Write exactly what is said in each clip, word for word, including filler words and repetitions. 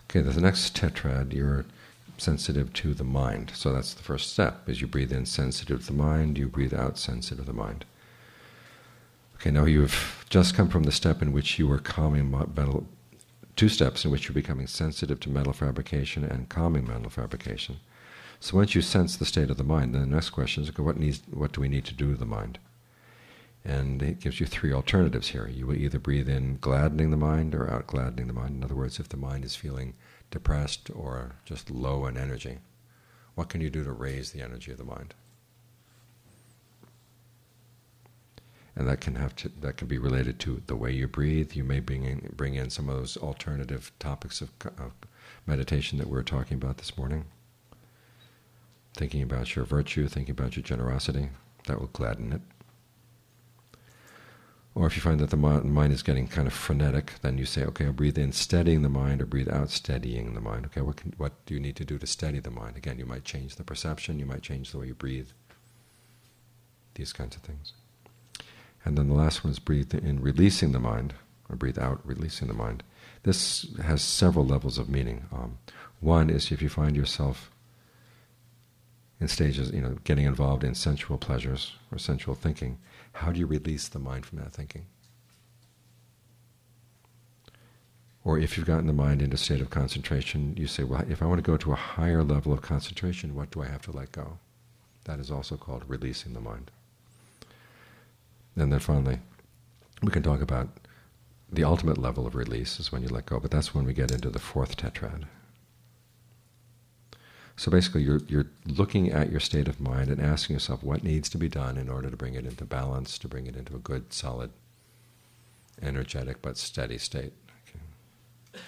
Okay, the next tetrad, you're sensitive to the mind. So that's the first step, is you breathe in sensitive to the mind, you breathe out sensitive to the mind. Okay, now you've just come from the step in which you were calming mental, two steps in which you're becoming sensitive to mental fabrication and calming mental fabrication. So once you sense the state of the mind, then the next question is, okay, what needs, what do we need to do with the mind? And it gives you three alternatives here. You will either breathe in gladdening the mind or out gladdening the mind. In other words, if the mind is feeling depressed or just low in energy, what can you do to raise the energy of the mind? And that can have to, that can be related to the way you breathe. You may bring in, bring in some of those alternative topics of, of meditation that we were talking about this morning. Thinking about your virtue, thinking about your generosity, that will gladden it. Or if you find that the mind is getting kind of frenetic, then you say, okay, I'll breathe in steadying the mind, or breathe out steadying the mind. Okay, what can, what do you need to do to steady the mind? Again, you might change the perception, you might change the way you breathe, these kinds of things. And then the last one is breathe in releasing the mind, or breathe out releasing the mind. This has several levels of meaning. Um, one is if you find yourself in stages, you know, getting involved in sensual pleasures or sensual thinking, how do you release the mind from that thinking? Or if you've gotten the mind into a state of concentration, you say, well, if I want to go to a higher level of concentration, what do I have to let go? That is also called releasing the mind. And then finally, we can talk about the ultimate level of release is when you let go, but that's when we get into the fourth tetrad. So basically, you're, you're looking at your state of mind and asking yourself what needs to be done in order to bring it into balance, to bring it into a good, solid, energetic but steady state. Okay.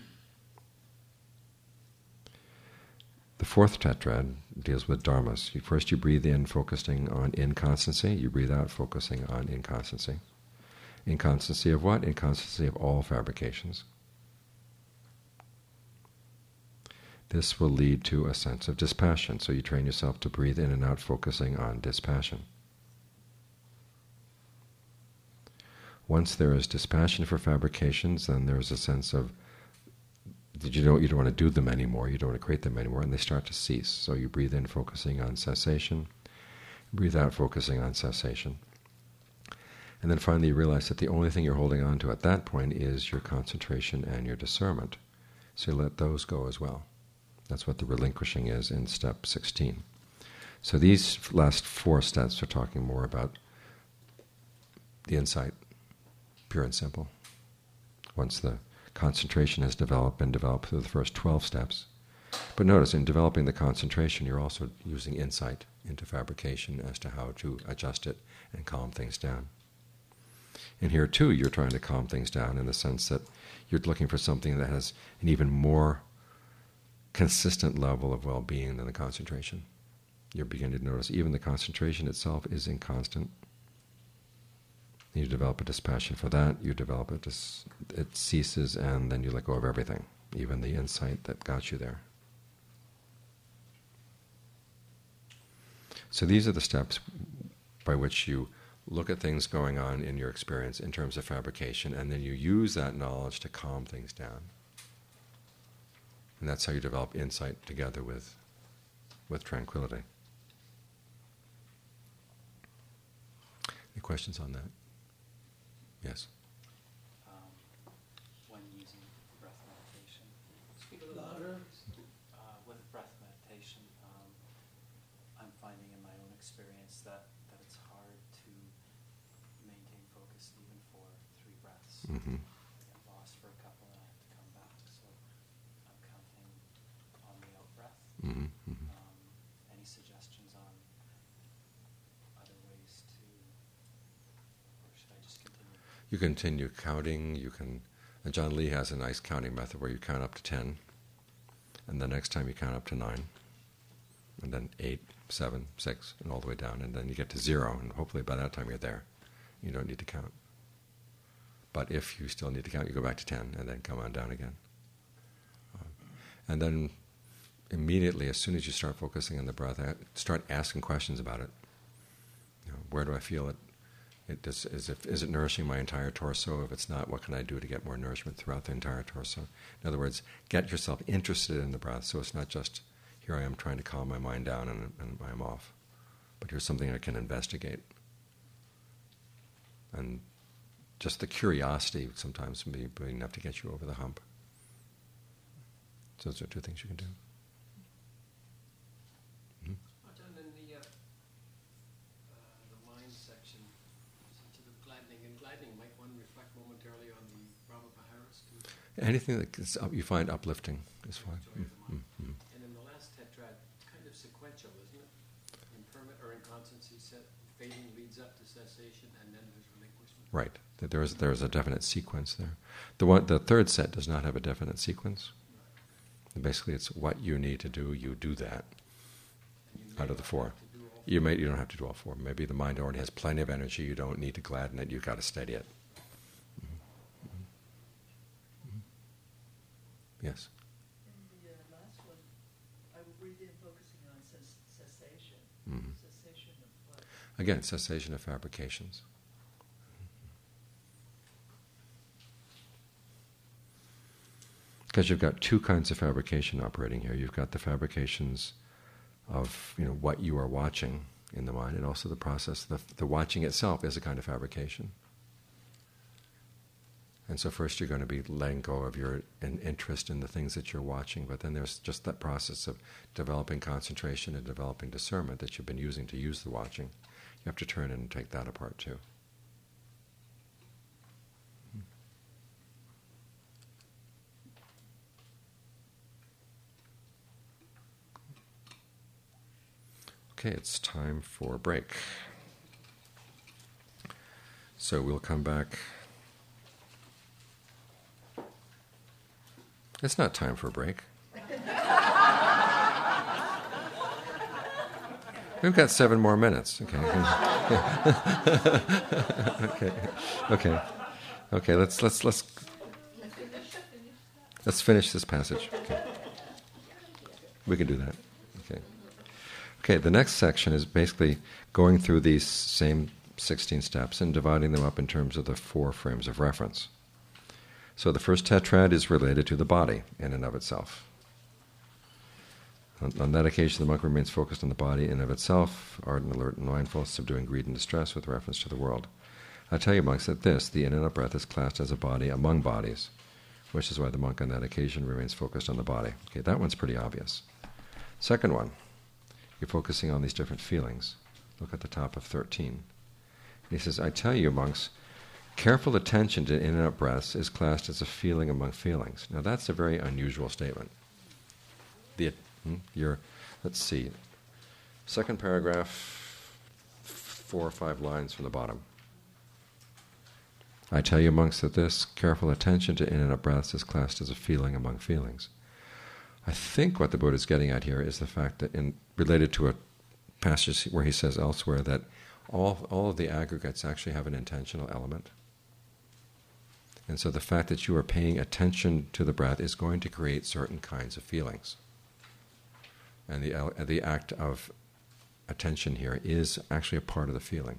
The fourth tetrad deals with dharmas. You, first you breathe in, focusing on inconstancy. You breathe out, focusing on inconstancy. Inconstancy of what? Inconstancy of all fabrications. This will lead to a sense of dispassion. So you train yourself to breathe in and out, focusing on dispassion. Once there is dispassion for fabrications, then there is a sense of that you don't, you don't want to do them anymore, you don't want to create them anymore, and they start to cease. So you breathe in, focusing on cessation, breathe out, focusing on cessation. And then finally you realize that the only thing you're holding on to at that point is your concentration and your discernment. So you let those go as well. That's what the relinquishing is in step sixteen. So these last four steps are talking more about the insight, pure and simple. Once the concentration has developed, been developed through the first twelve steps. But notice, in developing the concentration, you're also using insight into fabrication as to how to adjust it and calm things down. And here too, you're trying to calm things down in the sense that you're looking for something that has an even more consistent level of well-being than the concentration. You're beginning to notice even the concentration itself is inconstant. You develop a dispassion for that, you develop it, dis- it ceases, and then you let go of everything, even the insight that got you there. So these are the steps by which you look at things going on in your experience in terms of fabrication, and then you use that knowledge to calm things down. And that's how you develop insight together with, with tranquility. Any questions on that? Yes? Um, when using breath meditation, speak a little louder. Uh, with breath meditation, um, I'm finding in my own experience that, that it's hard to maintain focus even for three breaths. Mm-hmm. I get lost for a couple and I have to come back, so I'm counting on the out breath. Mm-hmm. Mm-hmm. Um, any suggestions on other ways to, or should I just continue? You continue counting, you can, and John Lee has a nice counting method where you count up to ten, and the next time you count up to nine, and then eight, seven, six, and all the way down, and then you get to zero, and hopefully by that time you're there. You don't need to count. But if you still need to count, you go back to ten, and then come on down again. Um, and then immediately, as soon as you start focusing on the breath, start asking questions about it. You know, where do I feel it? It does, is, it, is it nourishing my entire torso? If it's not, what can I do to get more nourishment throughout the entire torso? In other words, get yourself interested in the breath, so it's not just, here I am trying to calm my mind down and, and I'm off. But here's something I can investigate. And just the curiosity sometimes can be, be enough to get you over the hump. So those are two things you can do. Mm-hmm. Ajahn, in the, uh, uh, the mind section, such as the gladdening and gladdening, might one reflect momentarily on the Brahma Viharas too? Anything that is up, you find uplifting is fine. Mm-hmm. Mm-hmm. And in the last tetrad, kind of sequential, isn't it? Impermanent or inconstancy set, fading leads up to cessation, and then there's relinquishment. Right. There is there is a definite sequence there. The one, the third set does not have a definite sequence. And basically, it's what you need to do. You do that out of the four. You may you don't have to do all four. Maybe the mind already has plenty of energy. You don't need to gladden it. You've got to steady it. Mm-hmm. Mm-hmm. Yes. In the uh, last one, I will breathe in, focusing on ces- cessation. Mm-hmm. Cessation of what? Again, cessation of fabrications. Because you've got two kinds of fabrication operating here. You've got the fabrications of, you know, what you are watching in the mind, and also the process. The, the watching itself is a kind of fabrication. And so first you're going to be letting go of your in, interest in the things that you're watching, but then there's just that process of developing concentration and developing discernment that you've been using to use the watching. You have to turn and take that apart too. Okay, it's time for a break. So we'll come back. It's not time for a break. We've got seven more minutes. Okay. okay. Okay. Okay. Let's let's let's let's finish this passage. Okay. We can do that. Okay. Okay, the next section is basically going through these same sixteen steps and dividing them up in terms of the four frames of reference. So the first tetrad is related to the body in and of itself. On, on that occasion, the monk remains focused on the body in and of itself, ardent, alert, and mindful, subduing greed and distress with reference to the world. I tell you, monks, that this, the in and out breath, is classed as a body among bodies, which is why the monk on that occasion remains focused on the body. Okay, that one's pretty obvious. Second one. You're focusing on these different feelings. Look at the top of thirteen. He says, I tell you, monks, careful attention to in and out breaths is classed as a feeling among feelings. Now that's a very unusual statement. The, hmm, your, let's see, second paragraph, four or five lines from the bottom. I tell you, monks, that this careful attention to in and out breaths is classed as a feeling among feelings. I think what the Buddha is getting at here is the fact that, in related to a passage where he says elsewhere that all all of the aggregates actually have an intentional element. And so the fact that you are paying attention to the breath is going to create certain kinds of feelings. And the the act of attention here is actually a part of the feeling.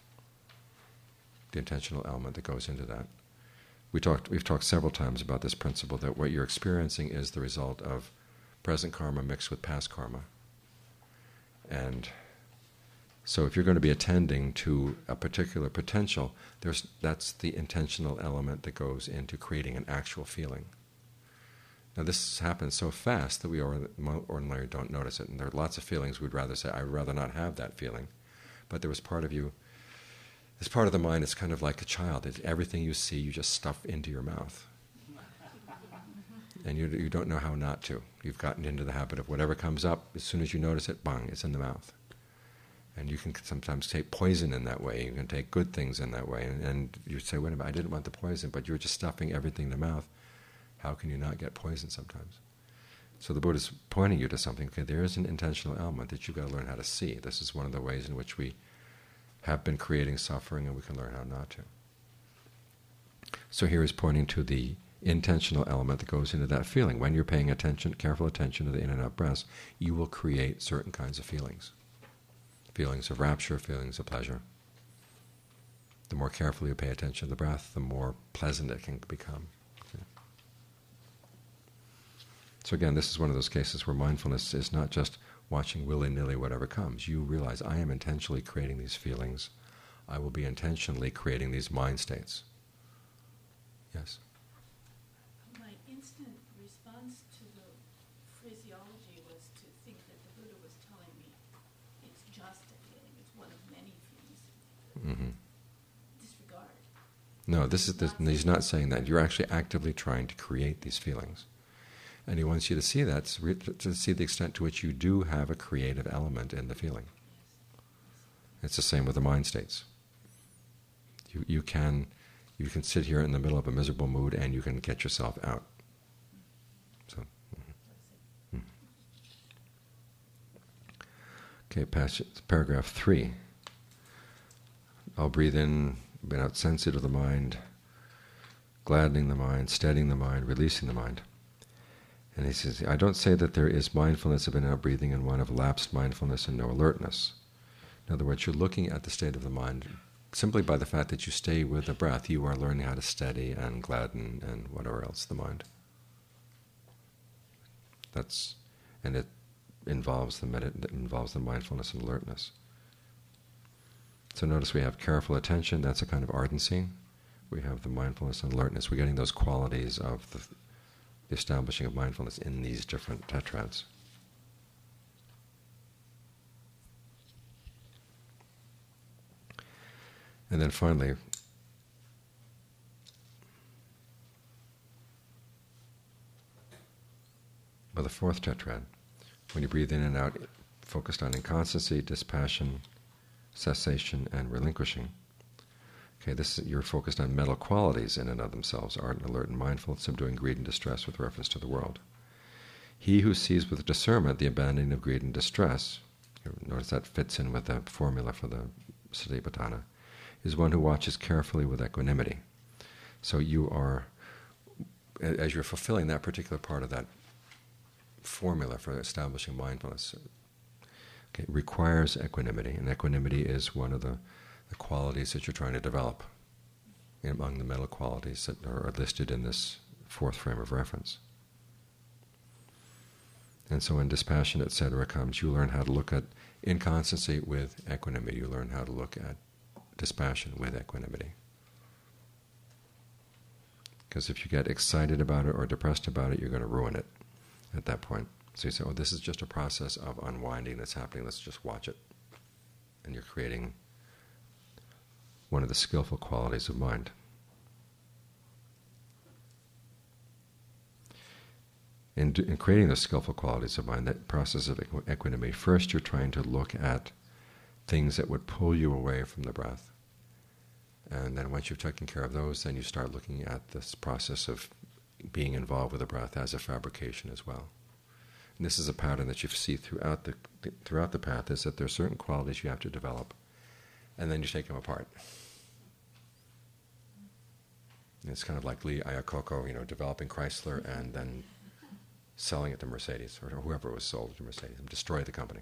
The intentional element that goes into that. We talked, we've talked several times about this principle that what you're experiencing is the result of present karma mixed with past karma. And so if you're going to be attending to a particular potential, there's, that's the intentional element that goes into creating an actual feeling. Now this happens so fast that we ordinarily don't notice it, and there are lots of feelings we'd rather say, I'd rather not have that feeling. But there was part of you, this part of the mind is kind of like a child. It's everything you see, you just stuff into your mouth. And you, you don't know how not to. You've gotten into the habit of whatever comes up, as soon as you notice it, bang, it's in the mouth. And you can sometimes take poison in that way. You can take good things in that way. And, and you say, wait a minute, I didn't want the poison, but you were just stuffing everything in the mouth. How can you not get poison sometimes? So the Buddha is pointing you to something. Okay, there is an intentional element that you've got to learn how to see. This is one of the ways in which we have been creating suffering, and we can learn how not to. So here he's pointing to the intentional element that goes into that feeling. When you're paying attention, careful attention to the in and out breaths, you will create certain kinds of feelings. Feelings of rapture, feelings of pleasure. The more carefully you pay attention to the breath, the more pleasant it can become. Okay. So again, this is one of those cases where mindfulness is not just watching willy-nilly whatever comes. You realize, I am intentionally creating these feelings. I will be intentionally creating these mind states. Yes? My instant response to the phraseology was to think that the Buddha was telling me it's just a feeling, it's one of many feelings. Mm-hmm. Disregard. No, this is this, he's not saying that. You're actually actively trying to create these feelings. And he wants you to see that, to see the extent to which you do have a creative element in the feeling. It's the same with the mind states. You you can you can sit here in the middle of a miserable mood and you can get yourself out. So, mm-hmm. Okay, passage, paragraph three. I'll breathe in, without sensitive to the mind, gladdening the mind, steadying the mind, releasing the mind. And he says, I don't say that there is mindfulness of in and out breathing and one of lapsed mindfulness and no alertness. In other words, you're looking at the state of the mind simply by the fact that you stay with the breath. You are learning how to steady and gladden and whatever else the mind. That's, and it involves the medit- it involves the mindfulness and alertness. So notice we have careful attention. That's a kind of ardency. We have the mindfulness and alertness. We're getting those qualities of the the establishing of mindfulness in these different tetrads. And then finally, by the fourth tetrad, when you breathe in and out, focused on inconstancy, dispassion, cessation, and relinquishing. Okay, this is, you're focused on mental qualities in and of themselves, ardent, alert, and mindful, subduing greed and distress with reference to the world. He who sees with discernment the abandoning of greed and distress, notice that fits in with the formula for the Satipatthana, is one who watches carefully with equanimity. So you are, as you're fulfilling that particular part of that formula for establishing mindfulness, okay, it requires equanimity, and equanimity is one of the the qualities that you're trying to develop among the mental qualities that are listed in this fourth frame of reference. And so when dispassion, et cetera comes, you learn how to look at inconstancy with equanimity. You learn how to look at dispassion with equanimity. Because if you get excited about it or depressed about it, you're going to ruin it at that point. So you say, oh, this is just a process of unwinding that's happening, let's just watch it. And you're creating one of the skillful qualities of mind. In, in creating those skillful qualities of mind, that process of equanimity, first you're trying to look at things that would pull you away from the breath. And then once you've taken care of those, then you start looking at this process of being involved with the breath as a fabrication as well. And this is a pattern that you see throughout the throughout the path, is that there are certain qualities you have to develop, and then you take them apart. And it's kind of like Lee Iacocca, you know, developing Chrysler and then selling it to Mercedes, or whoever it was sold to Mercedes, and destroy the company.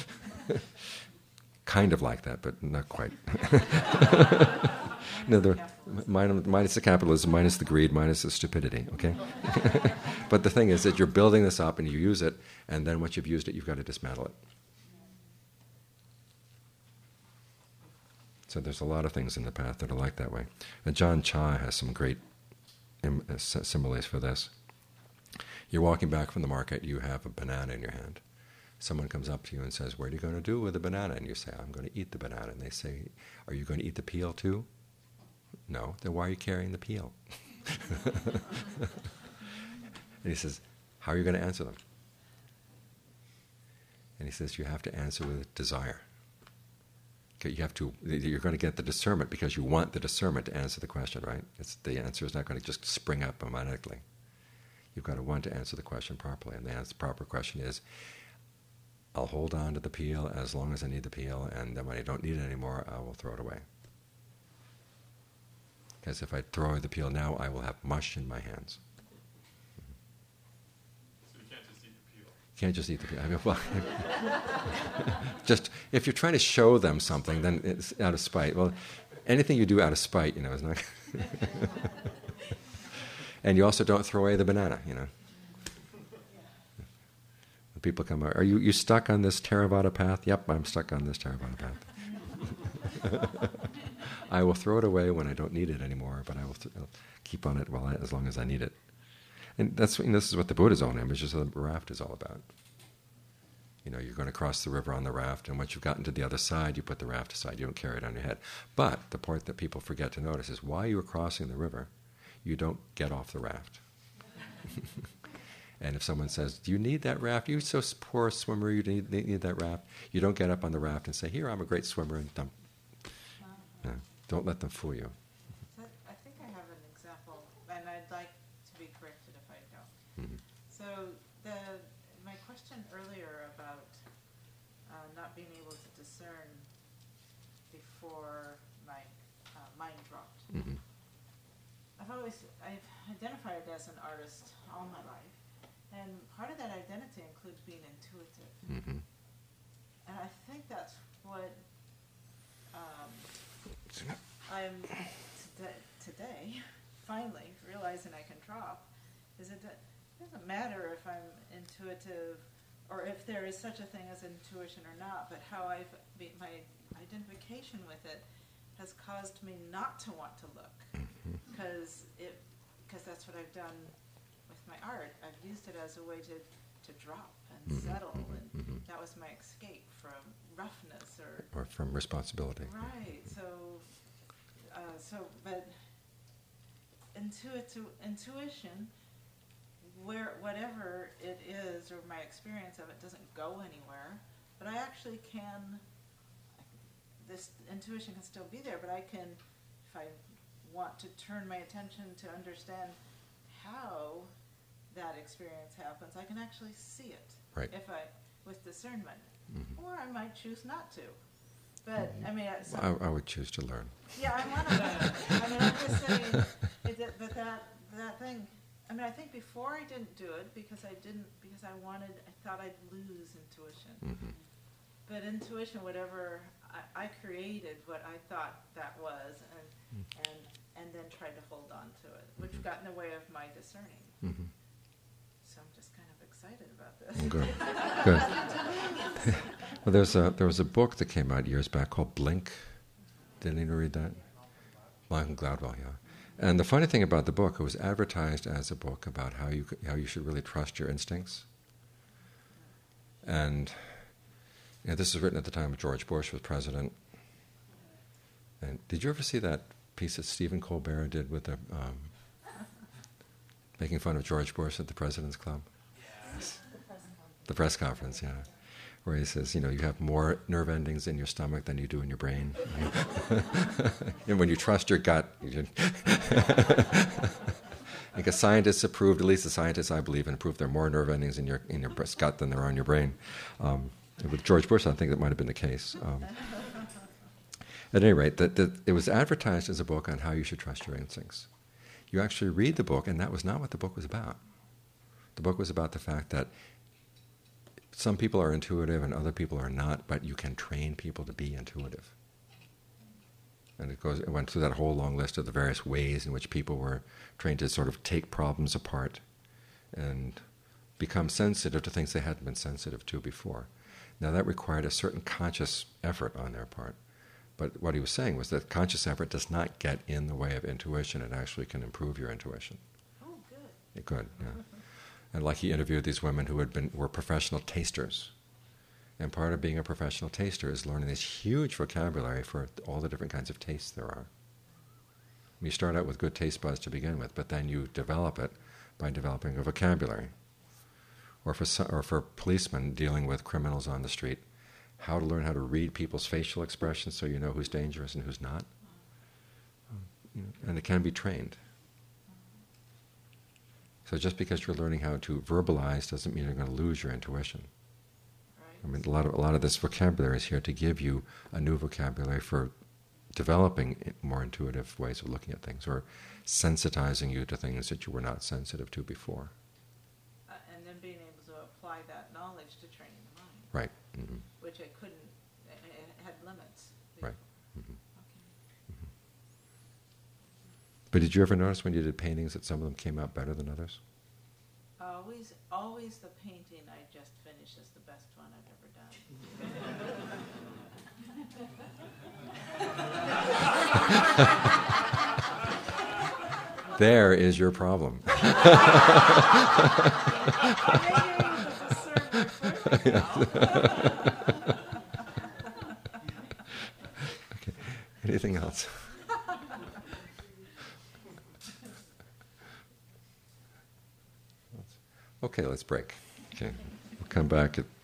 Kind of like that, but not quite. No, the, minus, minus the capitalism, minus the greed, minus the stupidity, okay? But the thing is that you're building this up and you use it, and then once you've used it, you've got to dismantle it. So there's a lot of things in the path that are like that way. And John Cha has some great im- uh, similes for this. You're walking back from the market, you have a banana in your hand. Someone comes up to you and says, what are you going to do with the banana? And you say, I'm going to eat the banana. And they say, are you going to eat the peel too? No. Then why are you carrying the peel? And he says, how are you going to answer them? And he says, you have to answer with desire. You have to. You're going to get the discernment because you want the discernment to answer the question, right? It's, the answer is not going to just spring up automatically. You've got to want to answer the question properly, and the answer, proper question is, I'll hold on to the peel as long as I need the peel, and then when I don't need it anymore, I will throw it away. Because if I throw the peel now, I will have mush in my hands. Can't just eat the peel. I mean, well, just if you're trying to show them something, then it's out of spite. Well, anything you do out of spite, you know, is not. And you also don't throw away the banana, you know. When people come out, are you you stuck on this Theravada path? Yep, I'm stuck on this Theravada path. I will throw it away when I don't need it anymore, but I will th- I'll keep on it while I, as long as I need it. And that's you know, this is what the Buddha's own images of the raft is all about. You know, you're going to cross the river on the raft, and once you've gotten to the other side, you put the raft aside. You don't carry it on your head. But the part that people forget to notice is while you were crossing the river, you don't get off the raft. And if someone says, do you need that raft? You're so poor swimmer, you need, need that raft. You don't get up on the raft and say, here, I'm a great swimmer, and dump. No, don't let them fool you. So I think I have an example, and I'd like to be corrected if I don't. Mm-hmm. So the my question earlier about uh, not being able to discern before my uh, mind dropped. Mm-hmm. I've always I've identified as an artist all my life, and part of that identity includes being intuitive. Mm-hmm. And I think that's what um, I'm today, today finally realizing I can drop. Is it that it doesn't matter if I'm intuitive or if there is such a thing as intuition or not, but how I've be, my identification with it has caused me not to want to look, because it because that's what I've done with my art. I've used it as a way to, to drop and Mm-hmm, settle, mm-hmm, and mm-hmm. that was my escape from roughness or Or from responsibility. right. So, uh, so but intuitu- intuition, where whatever it is or my experience of it doesn't go anywhere, but I actually can. This intuition can still be there, but I can, if I want to turn my attention to understand how that experience happens, I can actually see it. Right. If I, with discernment, Mm-hmm. or I might choose not to. But I mean, I- so, I, I would choose to learn. yeah, I want to learn. I mean, I'm just saying, it, that- but that that thing. I mean, I think before I didn't do it because I didn't because I wanted. I thought I'd lose intuition. Mm-hmm. But intuition, whatever I, I created, what I thought that was, and and and then tried to hold on to it, which got in the way of my discerning. Mm-hmm. So I'm just kind of excited about this. Good, good. Well, there's a there was a book that came out years back called Blink. Did anyone read that? Malcolm Gladwell, yeah. And the funny thing about the book, it was advertised as a book about how you how you should really trust your instincts. And you know, this was written at the time George Bush was president. And did you ever see that piece that Stephen Colbert did with the um, making fun of George Bush at the President's Club? Yes. The press conference, yeah. Where he says, you know, you have more nerve endings in your stomach than you do in your brain. And when you trust your gut, you because scientists have proved, at least the scientists I believe in, proved there are more nerve endings in your in your gut than there are in your brain. Um, with George Bush, I think that might have been the case. Um, at any rate, that, that it was advertised as a book on how you should trust your instincts. You actually read the book, and that was not what the book was about. The book was about the fact that some people are intuitive and other people are not, but you can train people to be intuitive. And it goes. It went through that whole long list of the various ways in which people were trained to sort of take problems apart and become sensitive to things they hadn't been sensitive to before. Now that required a certain conscious effort on their part. But what he was saying was that conscious effort does not get in the way of intuition. It actually can improve your intuition. Oh, good. It could, yeah. And like he interviewed these women who had been were professional tasters. And part of being a professional taster is learning this huge vocabulary for all the different kinds of tastes there are. You start out with good taste buds to begin with, but then you develop it by developing a vocabulary. Or for some, or for policemen dealing with criminals on the street, how to learn how to read people's facial expressions so you know who's dangerous and who's not. And it can be trained. So just because you're learning how to verbalize doesn't mean you're going to lose your intuition. I mean, a lot of a lot of this vocabulary is here to give you a new vocabulary for developing more intuitive ways of looking at things, or sensitizing you to things that you were not sensitive to before. Uh, and then being able to apply that knowledge to training the mind. Right. Mm-hmm. Which I couldn't, it, it had limits. Right. Mm-hmm. Okay. But did you ever notice when you did paintings that some of them came out better than others? Always, always the painting I just finished is the best one I've ever done. There is your problem. Okay. Anything else? Okay, let's break. Okay, we'll come back at